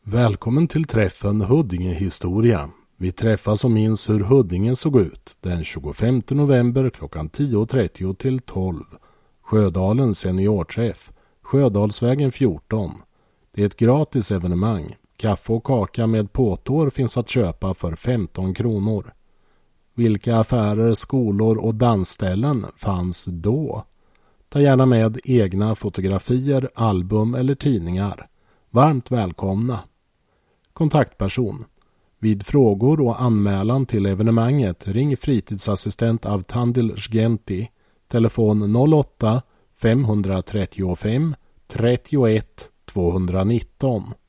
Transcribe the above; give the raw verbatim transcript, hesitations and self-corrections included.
Välkommen till träffen Huddinge historia. Vi träffas och minns hur Huddinge såg ut den tjugofemte november klockan tio trettio till tolv. Sjödalens seniorträff, Sjödalsvägen fjorton. Det är ett gratis evenemang. Kaffe och kaka med påtår finns att köpa för femton kronor. Vilka affärer, skolor och dansställen fanns då? Ta gärna med egna fotografier, album eller tidningar. Varmt välkomna. Kontaktperson. Vid frågor och anmälan till evenemanget ring fritidsassistent av Tandil Sgenti. Telefon noll åtta fem tre fem trettioett tvåhundranitton.